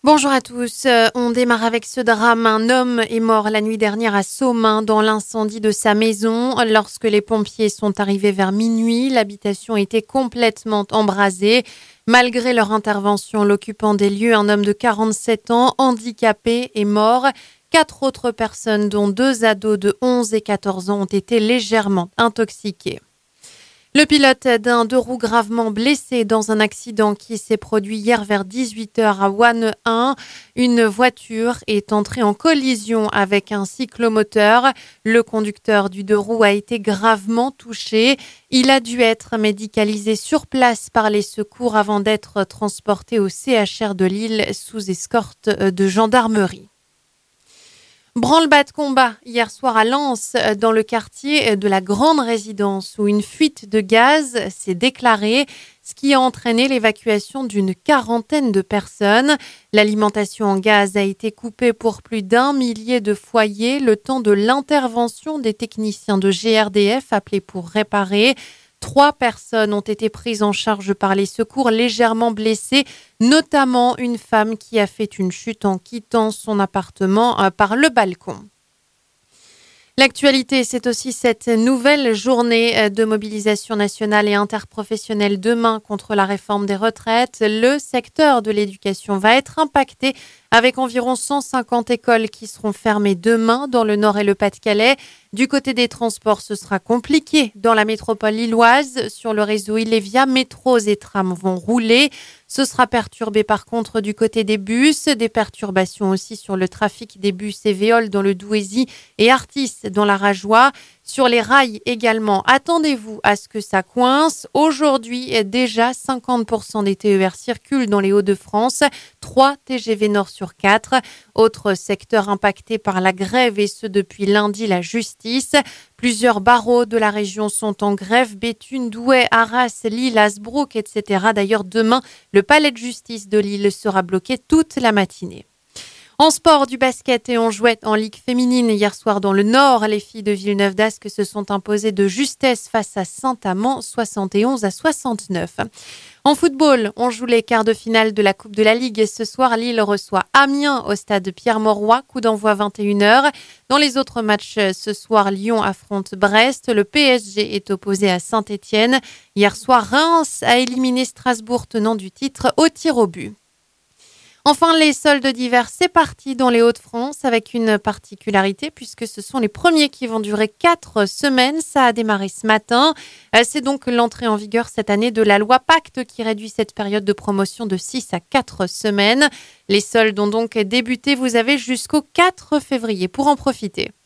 Bonjour à tous. On démarre avec ce drame. Un homme est mort la nuit dernière à Saumain dans l'incendie de sa maison. Lorsque les pompiers sont arrivés vers minuit, l'habitation était complètement embrasée. Malgré leur intervention, l'occupant des lieux, un homme de 47 ans, handicapé, est mort. 4 autres personnes, dont 2 ados de 11 et 14 ans, ont été légèrement intoxiquées. Le pilote d'un 2 roues gravement blessé dans un accident qui s'est produit hier vers 18h à Wanne-1. Une voiture est entrée en collision avec un cyclomoteur. Le conducteur du 2 roues a été gravement touché. Il a dû être médicalisé sur place par les secours avant d'être transporté au CHR de Lille sous escorte de gendarmerie. Branle-bas de combat hier soir à Lens, dans le quartier de la Grande Résidence, où une fuite de gaz s'est déclarée, ce qui a entraîné l'évacuation d'une quarantaine de personnes. L'alimentation en gaz a été coupée pour plus d'1 millier de foyers, le temps de l'intervention des techniciens de GRDF appelés pour réparer. 3 personnes ont été prises en charge par les secours légèrement blessées, notamment une femme qui a fait une chute en quittant son appartement par le balcon. L'actualité, c'est aussi cette nouvelle journée de mobilisation nationale et interprofessionnelle demain contre la réforme des retraites. Le secteur de l'éducation va être impacté avec environ 150 écoles qui seront fermées demain dans le Nord et le Pas-de-Calais. Du côté des transports, ce sera compliqué. Dans la métropole lilloise, sur le réseau Ilévia, métros et trams vont rouler. Ce sera perturbé par contre du côté des bus. Des perturbations aussi sur le trafic des bus et Véoles dans le Douaisis et Artis dans la Rajoie. Sur les rails également, attendez-vous à ce que ça coince. Aujourd'hui, déjà 50% des TER circulent dans les Hauts-de-France, 3 TGV Nord sur 4. Autre secteur impacté par la grève et ce depuis lundi, la justice. Plusieurs barreaux de la région sont en grève, Béthune, Douai, Arras, Lille, Hasbrook, etc. D'ailleurs, demain, le palais de justice de Lille sera bloqué toute la matinée. En sport, du basket et en jouette en Ligue féminine. Hier soir dans le Nord, les filles de Villeneuve d'Ascq se sont imposées de justesse face à Saint-Amand, 71-69. En football, on joue les quarts de finale de la Coupe de la Ligue. Ce soir, Lille reçoit Amiens au stade Pierre-Mauroy, coup d'envoi 21h. Dans les autres matchs, ce soir, Lyon affronte Brest. Le PSG est opposé à Saint-Étienne. Hier soir, Reims a éliminé Strasbourg, tenant du titre au tir au but. Enfin, les soldes d'hiver, c'est parti dans les Hauts-de-France avec une particularité puisque ce sont les premiers qui vont durer 4 semaines. Ça a démarré ce matin. C'est donc l'entrée en vigueur cette année de la loi Pacte qui réduit cette période de promotion de 6 à 4 semaines. Les soldes ont donc débuté. Vous avez jusqu'au 4 février pour en profiter.